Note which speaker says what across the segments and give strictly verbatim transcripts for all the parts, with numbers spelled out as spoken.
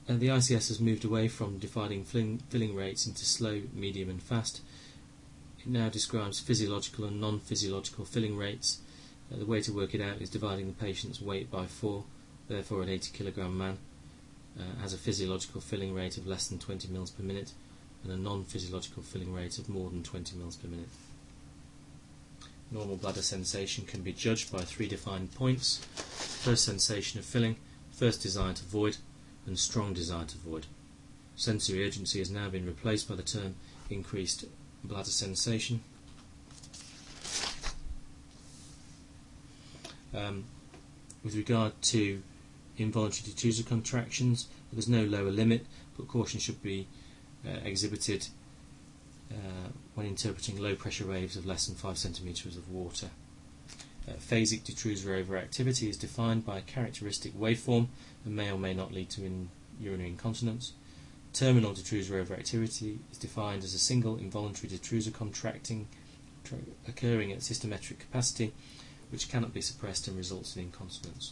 Speaker 1: Uh, the I C S has moved away from dividing filling, filling rates into slow, medium and fast. It now describes physiological and non-physiological filling rates. Uh, the way to work it out is dividing the patient's weight by four, therefore an eighty kilogram man uh, has a physiological filling rate of less than twenty mils per minute and a non-physiological filling rate of more than twenty mils per minute. Normal bladder sensation can be judged by three defined points: first sensation of filling, first desire to void, and strong desire to void. Sensory urgency has now been replaced by the term increased bladder sensation. Um, with regard to involuntary detrusor contractions, there's no lower limit, but caution should be uh, exhibited uh, when interpreting low pressure waves of less than five centimetres of water. Uh, phasic detrusor overactivity is defined by a characteristic waveform and may or may not lead to in urinary incontinence. Terminal detrusor overactivity is defined as a single involuntary detrusor contracting occurring at systometric capacity, which cannot be suppressed and results in incontinence.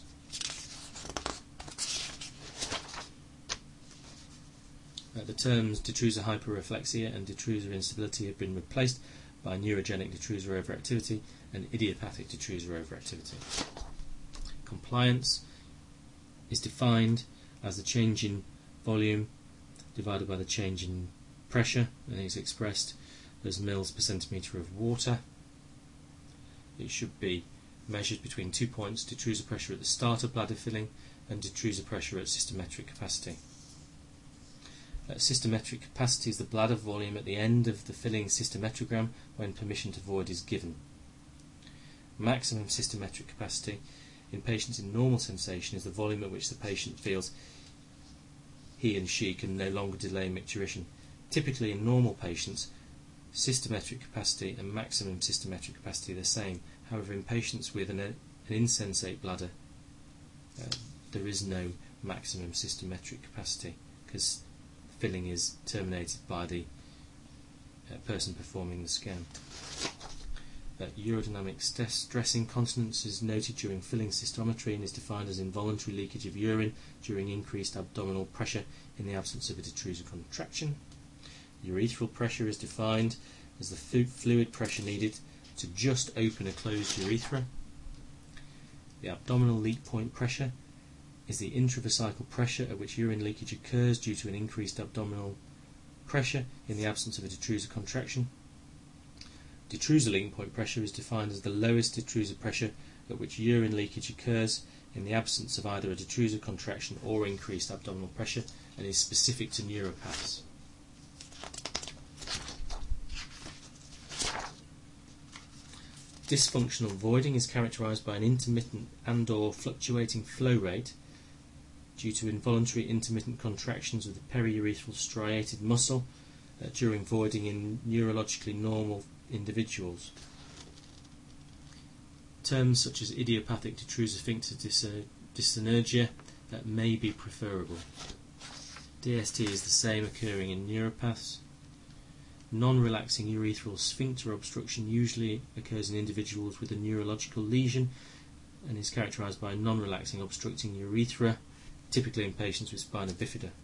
Speaker 1: Uh, the terms detrusor hyperreflexia and detrusor instability have been replaced by neurogenic detrusor overactivity and idiopathic detrusor overactivity. Compliance is defined as the change in volume divided by the change in pressure, and is expressed as mils per centimetre of water. It should be measured between two points: detrusor pressure at the start of bladder filling and detrusor pressure at systometric capacity. Uh, systometric capacity is the bladder volume at the end of the filling systometrogram when permission to void is given. Maximum systometric capacity in patients in normal sensation is the volume at which the patient feels he and she can no longer delay micturition. Typically in normal patients, systometric capacity and maximum systometric capacity are the same. However, in patients with an, an insensate bladder, uh, there is no maximum systometric capacity because filling is terminated by the uh, person performing the scan. Uh, urodynamic st stress incontinence is noted during filling cystometry and is defined as involuntary leakage of urine during increased abdominal pressure in the absence of a detrusor contraction. Urethral pressure is defined as the fu fluid pressure needed to just open a closed urethra. The abdominal leak point pressure is the intravesical pressure at which urine leakage occurs due to an increased abdominal pressure in the absence of a detrusor contraction. Detrusor leaking point pressure is defined as the lowest detrusor pressure at which urine leakage occurs in the absence of either a detrusor contraction or increased abdominal pressure, and is specific to neuropaths. Dysfunctional voiding is characterized by an intermittent and or fluctuating flow rate due to involuntary intermittent contractions of the periurethral striated muscle uh, during voiding in neurologically normal individuals. Terms such as idiopathic detrusor sphincter dysynergia uh, may be preferable. D S T is the same occurring in neuropaths. Non-relaxing urethral sphincter obstruction usually occurs in individuals with a neurological lesion and is characterized by non-relaxing obstructing urethra, typically in patients with spina bifida.